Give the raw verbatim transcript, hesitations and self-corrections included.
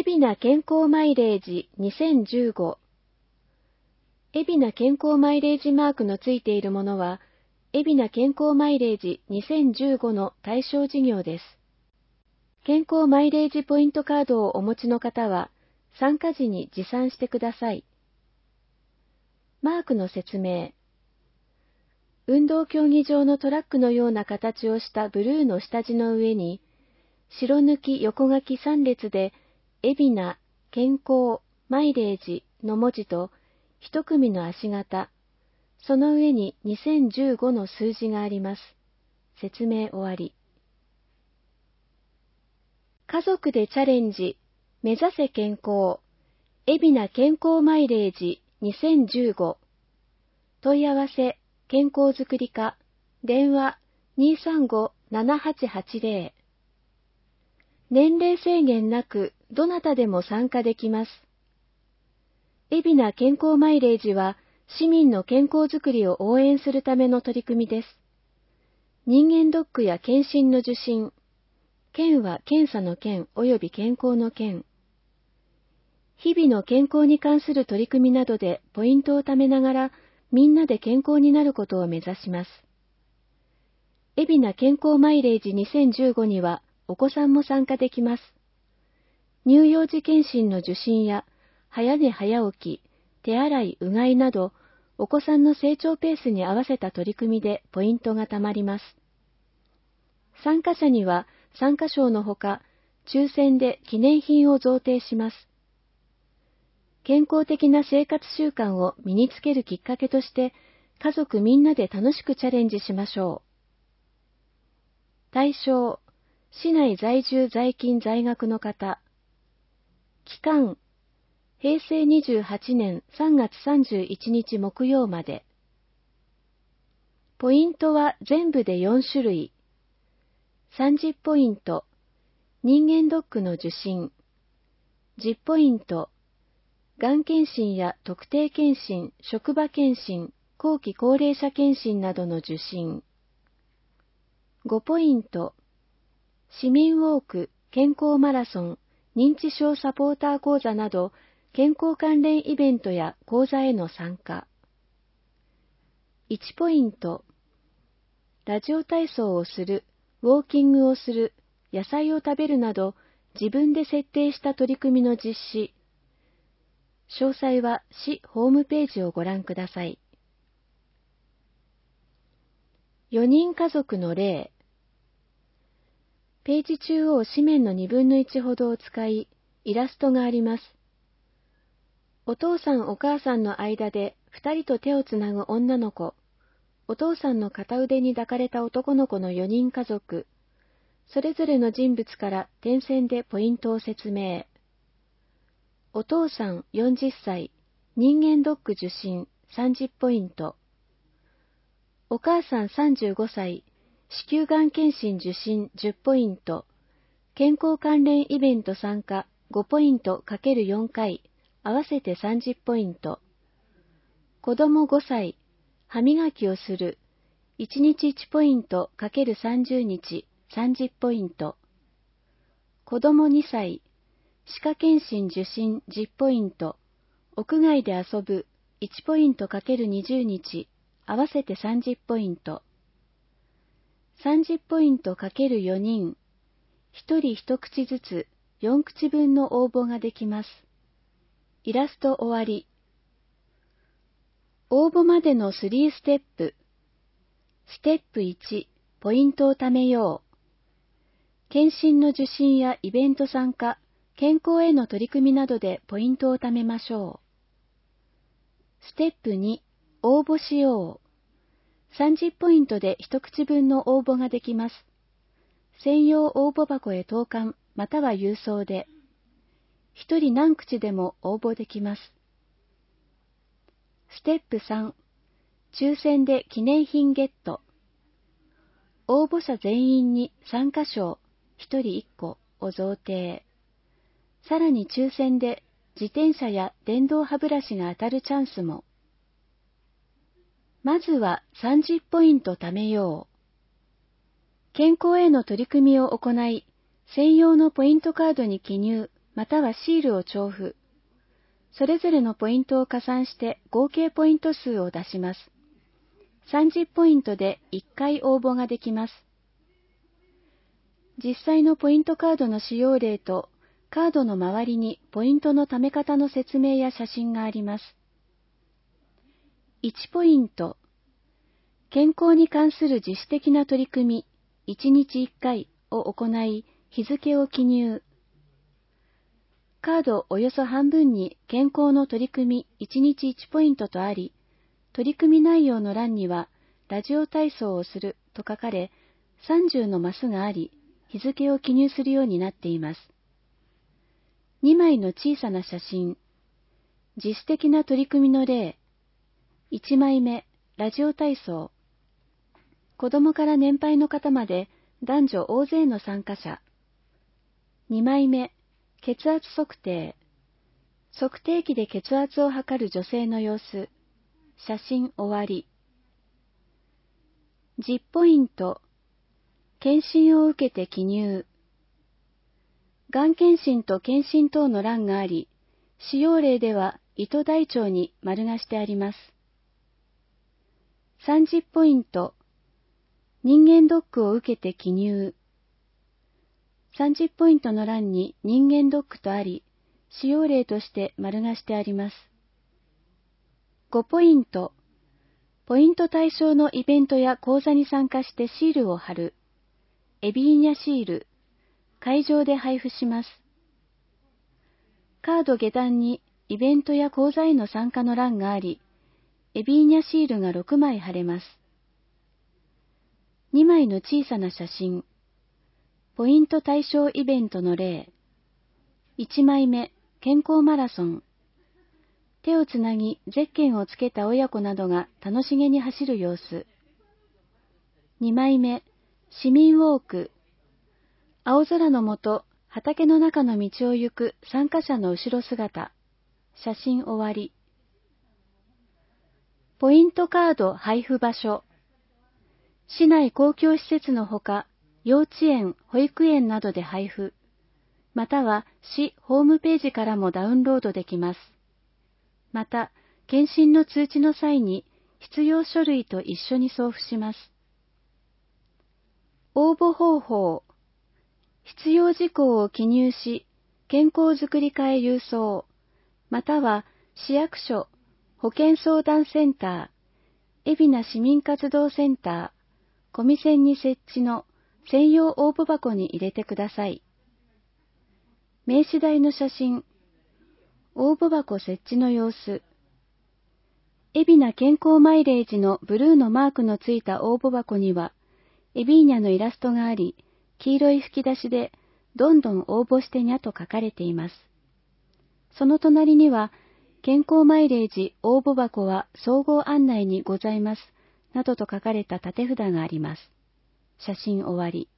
海老名健康マイレージにせんじゅうご。海老名健康マイレージマークのついているものは、海老名健康マイレージにせんじゅうごの対象事業です。健康マイレージポイントカードをお持ちの方は、参加時に持参してください。マークの説明。運動競技場のトラックのような形をしたブルーの下地の上に、白抜き横書きさん列で、海老名健康マイレージの文字と一組の足型、その上ににせんじゅうごの数字があります。説明終わり。家族でチャレンジ、目指せ健康、海老名健康マイレージにせんじゅうご。問い合わせ、健康づくり課、電話 にーさんごーななはちはちぜろ。年齢制限なく、どなたでも参加できます。海老名健康マイレージは、市民の健康づくりを応援するための取り組みです。人間ドックや検診の受診、検は検査の検及び健康の検。日々の健康に関する取り組みなどでポイントを貯めながら、みんなで健康になることを目指します。海老名健康マイレージにせんじゅうごには、お子さんも参加できます。乳幼児検診の受診や、早寝早起き、手洗い、うがいなど、お子さんの成長ペースに合わせた取り組みでポイントがたまります。参加者には参加賞のほか、抽選で記念品を贈呈します。健康的な生活習慣を身につけるきっかけとして、家族みんなで楽しくチャレンジしましょう。対象、市内在住在勤在学の方。期間、へいせいにじゅうはちねんさんがつさんじゅういちにち木曜まで。ポイントは全部でよんしゅるい。さんじゅうポイント、人間ドックの受診。じゅうポイント、がん検診や特定検診、職場検診、後期高齢者検診などの受診。ごポイント、市民ウォーク、健康マラソン、認知症サポーター講座など、健康関連イベントや講座への参加。いちポイント、ラジオ体操をする、ウォーキングをする、野菜を食べるなど、自分で設定した取り組みの実施。詳細は市ホームページをご覧ください。よにん家族の例。ページ中央紙面のにぶんのいちほどを使い、イラストがあります。お父さんお母さんの間でふたりと手をつなぐ女の子、お父さんの片腕に抱かれた男の子のよにん家族、それぞれの人物から点線でポイントを説明。お父さんよんじゅっさい、人間ドック受診さんじゅうポイント。お母さんさんじゅうごさい、子宮がん検診受診じゅうポイント。健康関連イベント参加ごポイント ×よん 回、合わせてさんじゅうポイント。子供ごさい、歯磨きをするいちにちいちポイント ×さんじゅうにちさんじゅうポイント。子供にさい、歯科検診受診じゅうポイント。屋外で遊ぶいちポイント ×にじゅうにち、合わせてさんじゅうポイント。さんじゅうポイント ×よにん、ひとりひと口ずつよん口分の応募ができます。イラスト終わり。応募までのさんステップ。ステップいち、ポイントを貯めよう。検診の受診やイベント参加、健康への取り組みなどでポイントを貯めましょう。ステップに、応募しよう。さんじゅうポイントで一口分の応募ができます。専用応募箱へ投函または郵送で、一人何口でも応募できます。ステップさん、抽選で記念品ゲット。応募者全員に参加賞一人いっこを贈呈。さらに抽選で自転車や電動歯ブラシが当たるチャンスも。まずはさんじゅうポイント貯めよう。健康への取り組みを行い、専用のポイントカードに記入、 またはシールを調布。それぞれのポイントを加算して合計ポイント数を出します。さんじゅうポイントでいっかい応募ができます。実際のポイントカードの使用例とカードの周りにポイントの貯め方の説明や写真があります。いちポイント。健康に関する自主的な取り組み、いちにちいっかいを行い、日付を記入。カードおよそ半分に健康の取り組みいちにちいちポイントとあり、取り組み内容の欄には、ラジオ体操をすると書かれ、さんじゅうのマスがあり、日付を記入するようになっています。にまいの小さな写真。自主的な取り組みの例。いちまいめ、ラジオ体操。子供から年配の方まで男女大勢の参加者。にまいめ、血圧測定。測定器で血圧を測る女性の様子。写真終わり。じゅうポイント。検診を受けて記入。がん検診と検診等の欄があり、使用例では糸台帳に丸がしてあります。さんじゅうポイント。人間ドックを受けて記入。さんじゅうポイントの欄に人間ドックとあり、使用例として丸がしてあります。ごポイント。ポイント対象のイベントや講座に参加してシールを貼る。エビーニャシール。会場で配布します。カード下段にイベントや講座への参加の欄があり、エビーニャシールがろくまい貼れます。にまいの小さな写真。ポイント対象イベントの例。いちまいめ、健康マラソン。手をつなぎゼッケンをつけた親子などが楽しげに走る様子。にまいめ、市民ウォーク。青空の下、畑の中の道を行く参加者の後ろ姿。写真終わり。ポイントカード配布場所。市内公共施設のほか、幼稚園、保育園などで配布。または市ホームページからもダウンロードできます。また、検診の通知の際に必要書類と一緒に送付します。応募方法。必要事項を記入し、健康づくり課へ郵送、または市役所、保健相談センター、海老名市民活動センター、小見線に設置の専用応募箱に入れてください。名刺台の写真、応募箱設置の様子、海老名健康マイレージのブルーのマークのついた応募箱には、エビーニャのイラストがあり、黄色い吹き出しで、どんどん応募してにゃと書かれています。その隣には、健康マイレージ応募箱は総合案内にございます、などと書かれた立て札があります。写真終わり。